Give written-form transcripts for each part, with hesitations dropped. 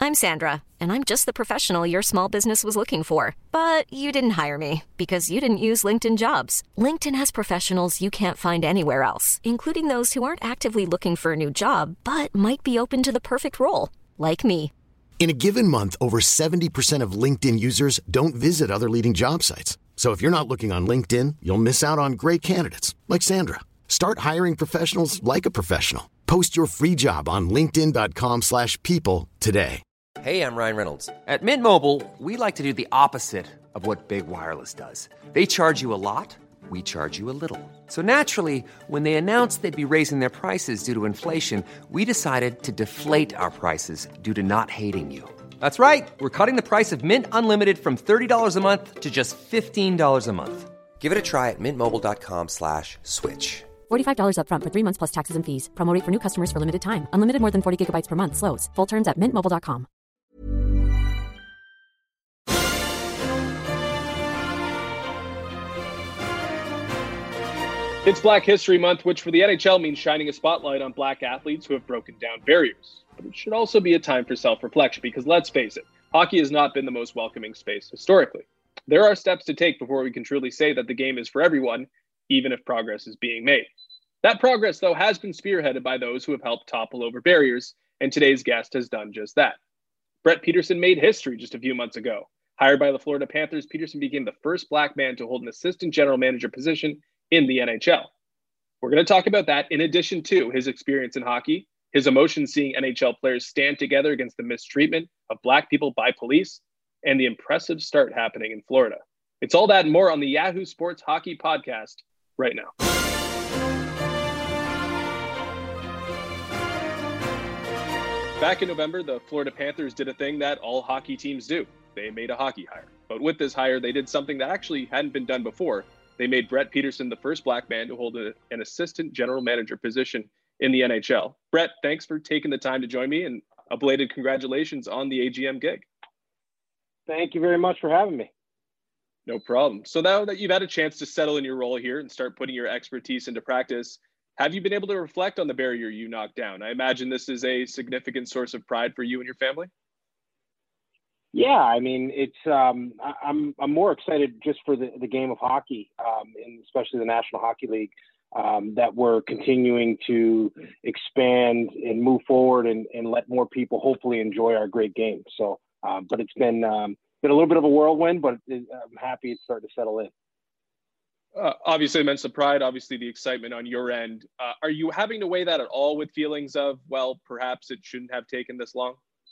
I'm Sandra, and I'm just the professional your small business was looking for. But you didn't hire me because you didn't use LinkedIn Jobs. LinkedIn has professionals you can't find anywhere else, including those who aren't actively looking for a new job, but might be open to the perfect role, like me. In a given month, over 70% of LinkedIn users don't visit other leading job sites. So if you're not looking on LinkedIn, you'll miss out on great candidates like Sandra. Start hiring professionals like a professional. Post your free job on linkedin.com/people today. Hey, I'm Ryan Reynolds. At Mint Mobile, we like to do the opposite of what Big Wireless does. They charge you a lot, we charge you a little. So naturally, when they announced they'd be raising their prices due to inflation, we decided to deflate our prices due to not hating you. That's right. We're cutting the price of Mint Unlimited from $30 a month to just $15 a month. Give it a try at mintmobile.com/switch. $45 up front for 3 months plus taxes and fees. Promo rate for new customers for limited time. Unlimited more than 40 gigabytes per month. Slows full terms at mintmobile.com. It's Black History Month, which for the NHL means shining a spotlight on Black athletes who have broken down barriers. But it should also be a time for self-reflection because let's face it, hockey has not been the most welcoming space historically. There are steps to take before we can truly say that the game is for everyone, even if progress is being made. That progress, though, has been spearheaded by those who have helped topple over barriers, and today's guest has done just that. Brett Peterson made history just a few months ago. Hired by the Florida Panthers, Peterson became the first Black man to hold an assistant general manager position in the NHL. We're going to talk about that in addition to his experience in hockey, his emotions seeing NHL players stand together against the mistreatment of Black people by police, and the impressive start happening in Florida. It's all that and more on the Yahoo Sports Hockey Podcast right now. Back in November, the Florida Panthers did a thing that all hockey teams do. They made a hockey hire. But with this hire, they did something that actually hadn't been done before. They made Brett Peterson the first Black man to hold an assistant general manager position in the NHL. Brett, thanks for taking the time to join me, and a belated congratulations on the AGM gig. Thank you very much for having me. No problem. So now that you've had a chance to settle in your role here and start putting your expertise into practice, have you been able to reflect on the barrier you knocked down? I imagine this is a significant source of pride for you and your family. Yeah, I mean, it's I'm more excited just for the game of hockey, and especially the National Hockey League, that we're continuing to expand and move forward and let more people hopefully enjoy our great game. So, but it's been a little bit of a whirlwind, but I'm happy it's starting to settle in. Obviously, immense pride, obviously the excitement on your end. Are you having to weigh that at all with feelings of, well, perhaps it shouldn't have taken this long?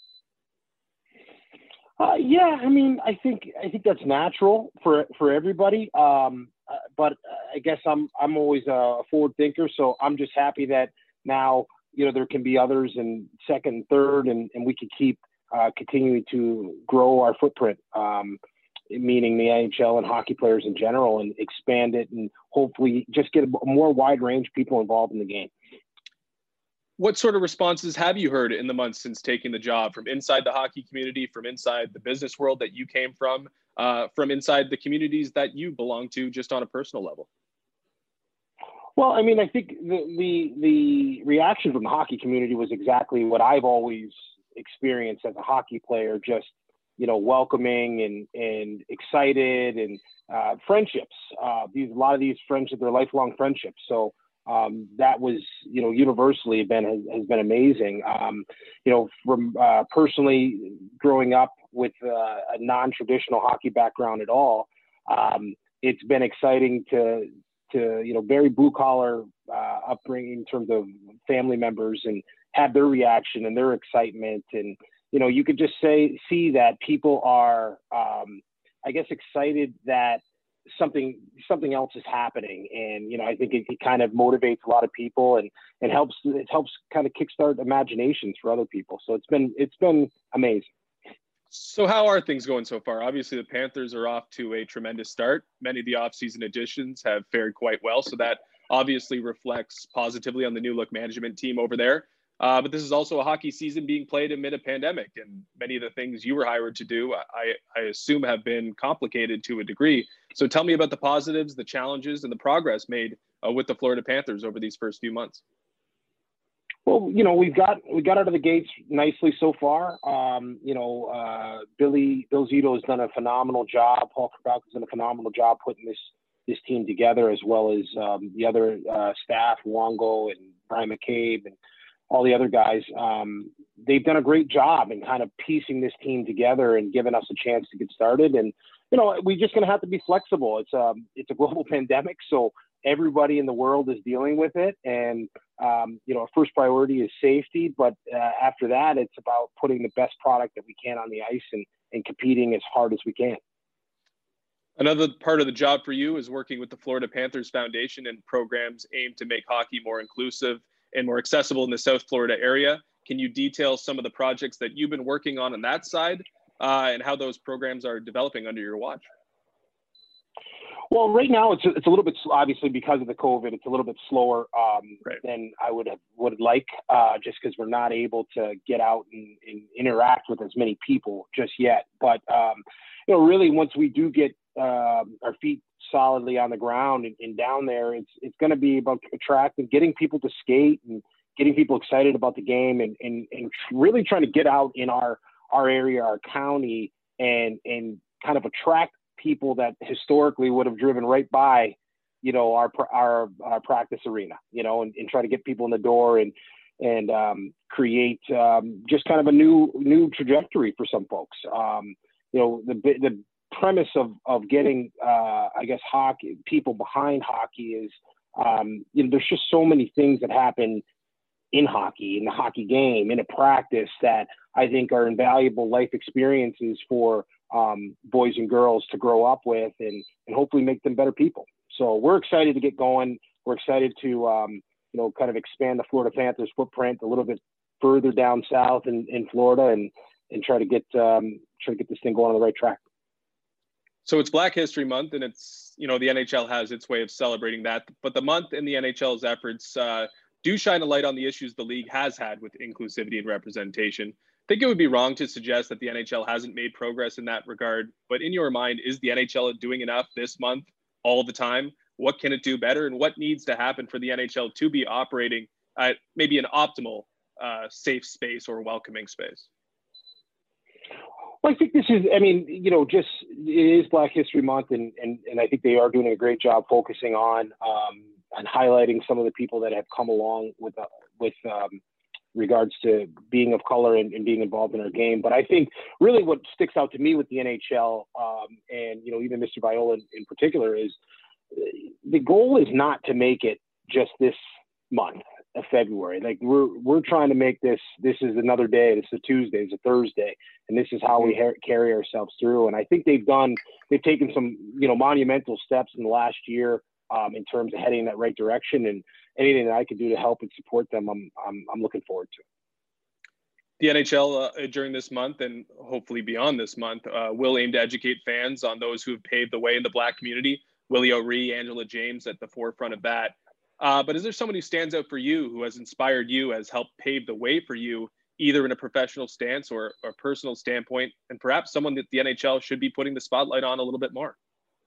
Yeah, I mean, I think that's natural for everybody. But I guess I'm always a forward thinker, so I'm just happy that now, there can be others in second, third, and we can keep continuing to grow our footprint, meaning the NHL and hockey players in general, and expand it and hopefully just get a more wide range of people involved in the game. What sort of responses have you heard in the months since taking the job from inside the hockey community, from inside the business world that you came from inside the communities that you belong to, just on a personal level? Well, I mean, I think the reaction from the hockey community was exactly what I've always experienced as a hockey player, just, welcoming and excited, and friendships. A lot of these friendships are lifelong friendships. So that was, universally has been amazing. From personally growing up with a non-traditional hockey background at all, it's been exciting to very blue collar upbringing in terms of family members, and have their reaction and their excitement. And, you could just see that people are, excited that something else is happening. And, I think it kind of motivates a lot of people, and it helps kind of kickstart imaginations for other people. So it's been amazing. So how are things going so far? Obviously, the Panthers are off to a tremendous start. Many of the offseason additions have fared quite well, so that obviously reflects positively on the new look management team over there. But this is also a hockey season being played amid a pandemic, and many of the things you were hired to do, I assume, have been complicated to a degree. So tell me about the positives, the challenges, and the progress made with the Florida Panthers over these first few months. Well, we got out of the gates nicely so far. Bill Zito has done a phenomenal job. Paul Krabowski has done a phenomenal job putting this team together, as well as the other staff, Wongo and Brian McCabe and all the other guys. They've done a great job in kind of piecing this team together and giving us a chance to get started. And we're just going to have to be flexible. It's a global pandemic, so everybody in the world is dealing with it. And our first priority is safety, but after that, it's about putting the best product that we can on the ice and competing as hard as we can. Another part of the job for you is working with the Florida Panthers Foundation and programs aimed to make hockey more inclusive and more accessible in the South Florida area. Can you detail some of the projects that you've been working on that side and how those programs are developing under your watch? Well, right now it's a little bit, obviously because of the COVID, it's a little bit slower than I would like, just because we're not able to get out and interact with as many people just yet. But really, once we do get our feet solidly on the ground and down there, it's going to be about attracting, getting people to skate and getting people excited about the game and really trying to get out in our area, our county, and kind of attract people that historically would have driven right by, our practice arena, and try to get people in the door and create just kind of a new trajectory for some folks. The premise of getting, hockey, people behind hockey is, there's just so many things that happen in hockey, in the hockey game, in a practice that I think are invaluable life experiences for boys and girls to grow up with and hopefully make them better people. So we're excited to get going. We're excited to, kind of expand the Florida Panthers footprint a little bit further down south in Florida and try to get this thing going on the right track. So it's Black History Month, and it's, the NHL has its way of celebrating that. But the month and the NHL's efforts do shine a light on the issues the league has had with inclusivity and representation. I think it would be wrong to suggest that the NHL hasn't made progress in that regard. But in your mind, is the NHL doing enough this month all the time? What can it do better? And what needs to happen for the NHL to be operating at maybe an optimal safe space or welcoming space? Well, I think this is, it is Black History Month, and I think they are doing a great job focusing on highlighting some of the people that have come along with regards to being of color and being involved in our game. But I think really what sticks out to me with the NHL and even Mr. Viola in particular is the goal is not to make it just this month of February. Like we're trying to make this is another day. This is a Tuesday, it's a Thursday, and this is how we carry ourselves through. And I think they've taken some monumental steps in the last year in terms of heading in that right direction, and anything that I could do to help and support them, I'm looking forward to. The NHL during this month and hopefully beyond this month will aim to educate fans on those who have paved the way in the Black community. Willie O'Ree, Angela James at the forefront of that. But is there someone who stands out for you, who has inspired you, has helped pave the way for you, either in a professional stance or a personal standpoint, and perhaps someone that the NHL should be putting the spotlight on a little bit more?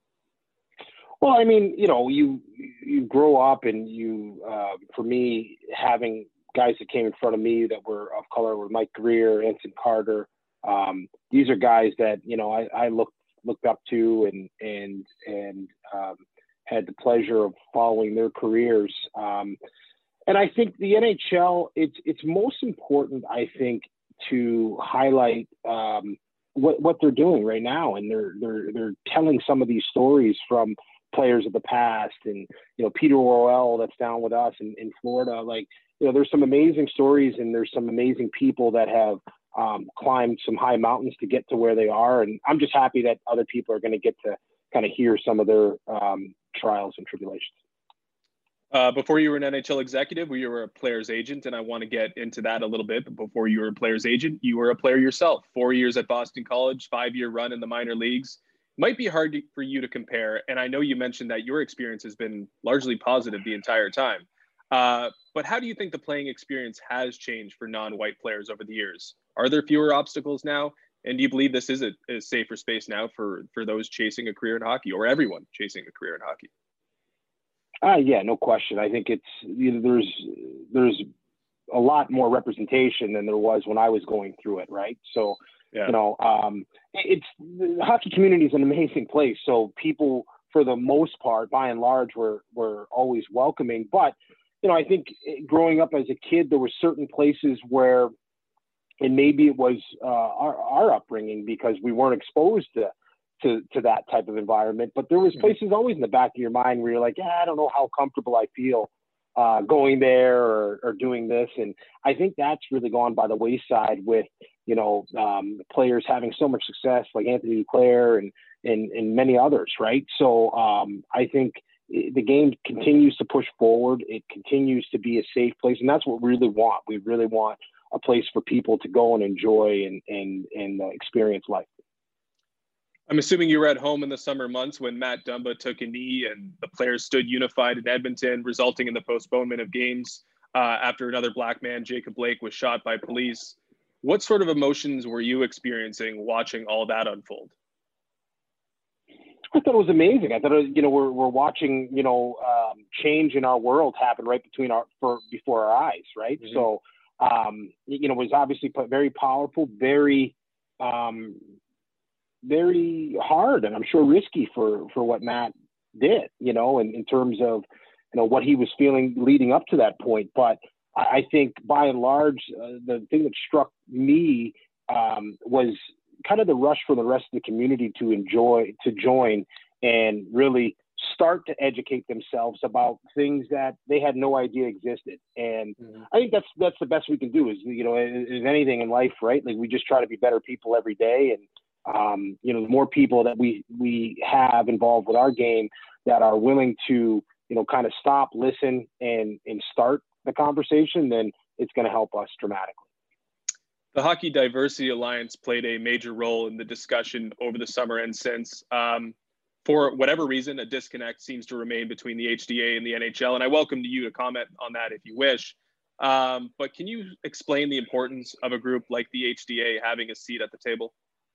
Well, you grow up and for me, having guys that came in front of me that were of color were Mike Greer, Anson Carter. These are guys that, I looked up to and had the pleasure of following their careers. And I think the NHL, it's most important, I think, to highlight what they're doing right now. And they're telling some of these stories from players of the past, and Peter Worrell that's down with us in Florida. There's some amazing stories, and there's some amazing people that have climbed some high mountains to get to where they are. And I'm just happy that other people are going to get to kind of hear some of their trials and tribulations. Before you were an NHL executive, you were a player's agent, and I want to get into that a little bit. But before you were a player's agent, you were a player yourself. 4 years at Boston College, 5-year run in the minor leagues. Might be hard for you to compare, and I know you mentioned that your experience has been largely positive the entire time. But how do you think the playing experience has changed for non-white players over the years? Are there fewer obstacles now? And do you believe this is a safer space now for those chasing a career in hockey, or everyone chasing a career in hockey? Yeah, no question. I think it's there's a lot more representation than there was when I was going through it. Right. So, Yeah. The hockey community is an amazing place. So people, for the most part, by and large, were always welcoming. But, I think growing up as a kid, there were certain places where, and maybe it was our upbringing because we weren't exposed to that type of environment. But there was places always in the back of your mind where you're like, I don't know how comfortable I feel going there or doing this. And I think that's really gone by the wayside with, players having so much success like Anthony Duclair and many others. Right. So I think the game continues to push forward. It continues to be a safe place. And that's what we really want. We really want a place for people to go and enjoy and experience life. I'm assuming you were at home in the summer months when Matt Dumba took a knee and the players stood unified in Edmonton, resulting in the postponement of games after another black man, Jacob Blake, was shot by police. What sort of emotions were you experiencing watching all that unfold? I thought it was amazing. I thought, we're watching, change in our world happen right before our eyes. Right. Mm-hmm. So, it was obviously very powerful, very, very hard, and I'm sure risky for what Matt did, in terms of, what he was feeling leading up to that point. But I think by and large, the thing that struck me was kind of the rush for the rest of the community to join and really start to educate themselves about things that they had no idea existed. And I think that's the best we can do is anything in life, right? Like we just try to be better people every day. And, the more people that we have involved with our game that are willing to, kind of stop, listen and start the conversation, then it's going to help us dramatically. The Hockey Diversity Alliance played a major role in the discussion over the summer and since. For whatever reason, a disconnect seems to remain between the HDA and the NHL, and I welcome you to comment on that if you wish. But can you explain the importance of a group like the HDA having a seat at the table?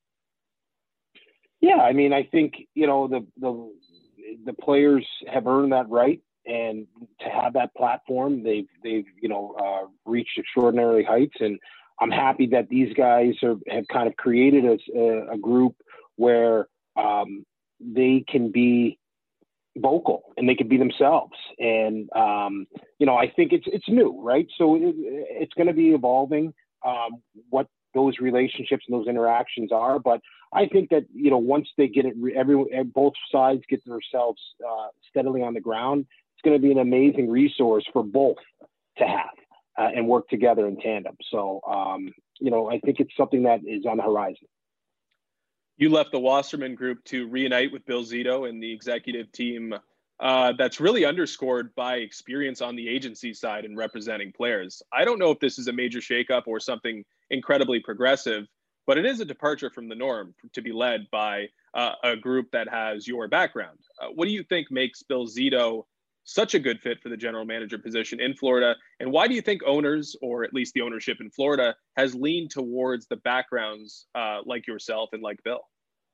Yeah, I mean, I think, the players have earned that right, and to have that platform, they've reached extraordinary heights, and I'm happy that these guys have kind of created a group where they can be vocal and they can be themselves. And, I think it's new, right? So it's going to be evolving what those relationships and those interactions are. But I think that, once they get it, both sides get themselves steadily on the ground, it's going to be an amazing resource for both to have and work together in tandem. So, I think it's something that is on the horizon. You left the Wasserman Group to reunite with Bill Zito and the executive team that's really underscored by experience on the agency side and representing players. I don't know if this is a major shakeup or something incredibly progressive, but it is a departure from the norm to be led by a group that has your background. What do you think makes Bill Zito such a good fit for the general manager position in Florida? And why do you think owners, or at least the ownership in Florida, has leaned towards the backgrounds like yourself and like Bill?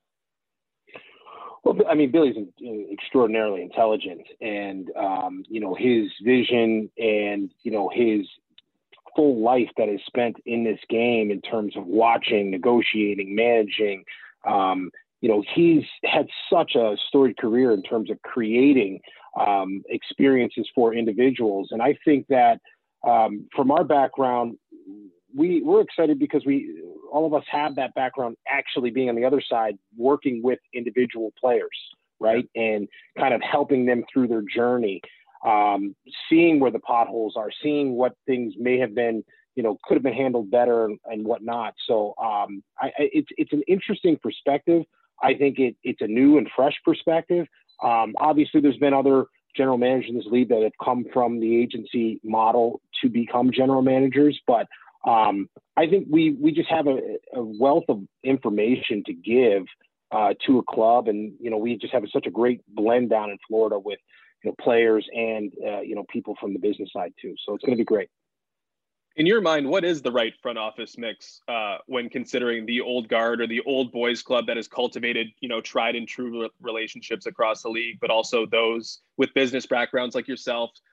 Well, I mean, Billy's extraordinarily intelligent, and, his vision and, his full life that is spent in this game in terms of watching, negotiating, managing, he's had such a storied career in terms of creating experiences for individuals. And I think that from our background, we're excited because all of us have that background actually being on the other side, working with individual players, right? And kind of helping them through their journey, seeing where the potholes are, seeing what things may have been, could have been handled better and whatnot. So it's an interesting perspective. I think it's a new and fresh perspective. Obviously, there's been other general managers in this league that have come from the agency model to become general managers, but I think we just have a wealth of information to give to a club, and we just have such a great blend down in Florida with players and people from the business side too. So it's going to be great. In your mind, what is the right front office mix when considering the old guard or the old boys club that has cultivated, tried and true relationships across the league, but also those with business backgrounds like yourself,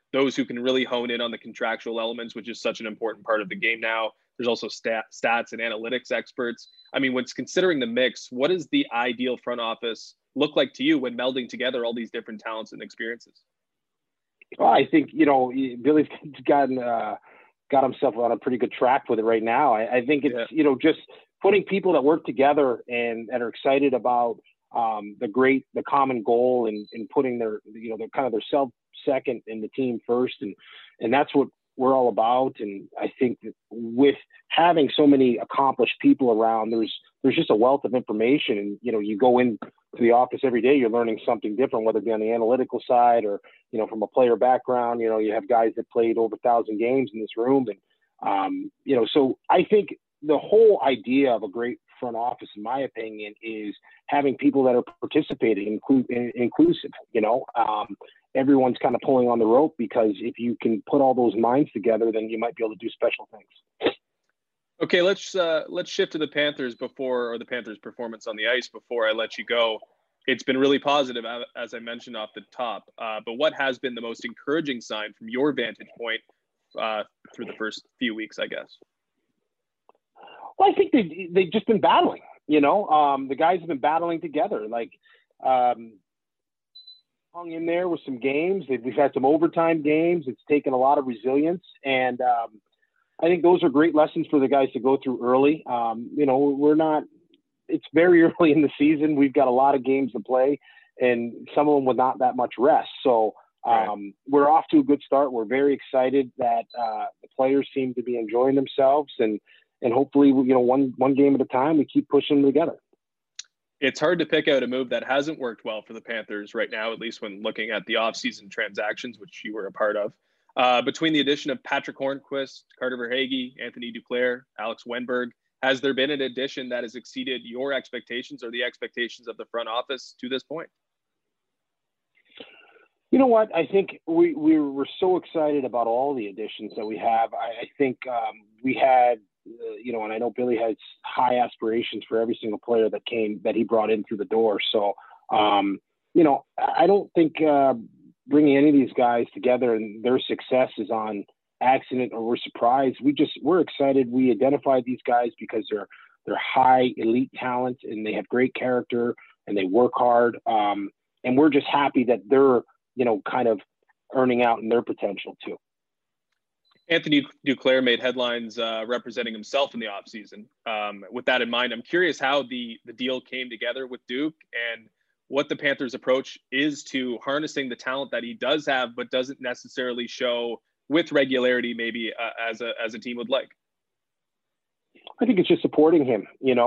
those who can really hone in on the contractual elements, which is such an important part of the game now. There's also stats and analytics experts. I mean, when considering the mix, what does the ideal front office look like to you when melding together all these different talents and experiences? Well, I think, Billy's got himself on a pretty good track with it right now. I think it's, just putting people that work together and are excited about the common goal and putting their self second and the team first. And that's what we're all about. And I think that with having so many accomplished people around, there's just a wealth of information. And, you go into the office every day, you're learning something different, whether it be on the analytical side or, from a player background. You have guys that played over 1,000 games in this room. And, so I think the whole idea of a great front office, in my opinion, is having people that are participating, inclusive. Everyone's kind of pulling on the rope, because if you can put all those minds together, then you might be able to do special things. Okay, let's shift to the Panthers the Panthers' performance on the ice before I let you go. It's been really positive, as I mentioned off the top. But what has been the most encouraging sign from your vantage point through the first few weeks, I guess? Well, I think they've just been battling. The guys have been battling together. Hung in there with some games. We've had some overtime games. It's taken a lot of resilience, and I think those are great lessons for the guys to go through early. It's very early in the season. We've got a lot of games to play, and some of them with not that much rest. So we're off to a good start. We're very excited that the players seem to be enjoying themselves, and hopefully, one game at a time, we keep pushing them together. It's hard to pick out a move that hasn't worked well for the Panthers right now, at least when looking at the offseason transactions, which you were a part of. Between the addition of Patrick Hornquist, Carter Verhaeghe, Anthony Duclair, Alex Wennberg, has there been an addition that has exceeded your expectations or the expectations of the front office to this point? You know what? I think we were so excited about all the additions that we have. I think we had, and I know Billy has high aspirations for every single player that he brought in through the door. So, I don't think bringing any of these guys together and their success is on accident or we're surprised. We're excited. We identified these guys because they're high elite talent and they have great character and they work hard. And we're just happy that they're, kind of earning out in their potential too. Anthony Duclair made headlines representing himself in the offseason. With that in mind, I'm curious how the deal came together with Duke and what the Panthers' approach is to harnessing the talent that he does have, but doesn't necessarily show with regularity, maybe as a team would like. I think it's just supporting him.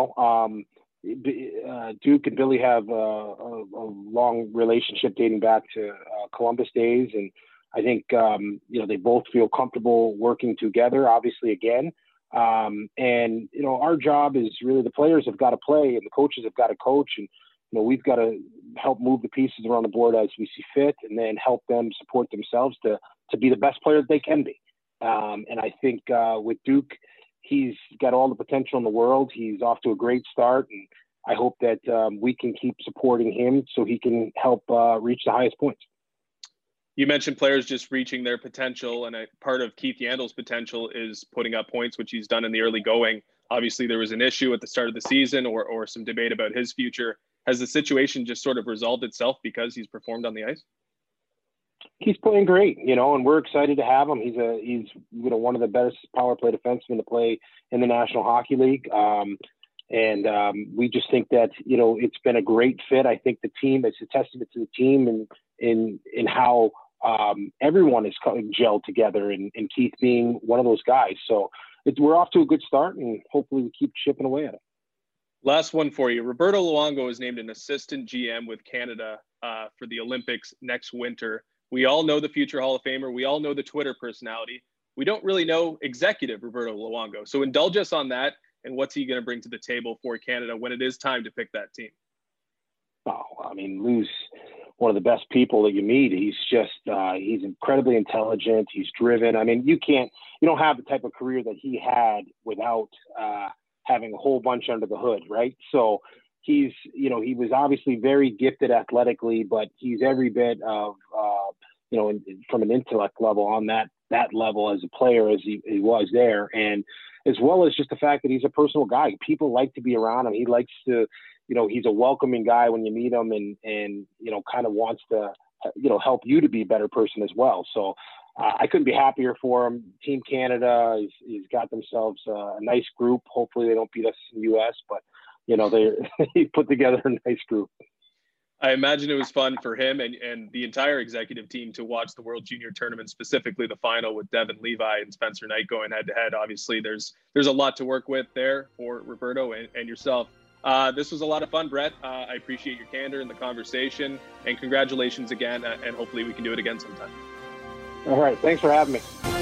Duke and Billy have a long relationship dating back to Columbus days, and I think they both feel comfortable working together. Obviously, again, and our job is really the players have got to play and the coaches have got to coach, and we've got to help move the pieces around the board as we see fit, and then help them support themselves to be the best player that they can be. And I think with Duke, he's got all the potential in the world. He's off to a great start, and I hope that we can keep supporting him so he can help reach the highest points. You mentioned players just reaching their potential, and a part of Keith Yandle's potential is putting up points, which he's done in the early going. Obviously, there was an issue at the start of the season or some debate about his future. Has the situation just sort of resolved itself because he's performed on the ice? He's playing great, and we're excited to have him. He's one of the best power play defensemen to play in the National Hockey League. We just think that, it's been a great fit. I think the team, it's a testament to the team and in how everyone is gelled together, and Keith being one of those guys. So we're off to a good start, and hopefully we keep chipping away at it. Last one for you. Roberto Luongo is named an assistant GM with Canada for the Olympics next winter. We all know the future Hall of Famer. We all know the Twitter personality. We don't really know executive Roberto Luongo. So indulge us on that, and what's he going to bring to the table for Canada when it is time to pick that team? Oh, I mean, Lou's one of the best people that you meet. He's just, he's incredibly intelligent. He's driven. I mean, you don't have the type of career that he had without having a whole bunch under the hood, right? So he was obviously very gifted athletically, but he's every bit of, from an intellect level on that level as a player as he was there. And as well as just the fact that he's a personal guy. People like to be around him. He likes to, he's a welcoming guy when you meet him and kind of wants to, help you to be a better person as well. So I couldn't be happier for him. Team Canada, he's got themselves a nice group. Hopefully they don't beat us in the U.S., but, they put together a nice group. I imagine it was fun for him and the entire executive team to watch the World Junior Tournament, specifically the final with Devin Levi and Spencer Knight going head-to-head. Obviously, there's a lot to work with there for Roberto and yourself. This was a lot of fun, Brett. I appreciate your candor in the conversation, and congratulations again, and hopefully we can do it again sometime. All right. Thanks for having me.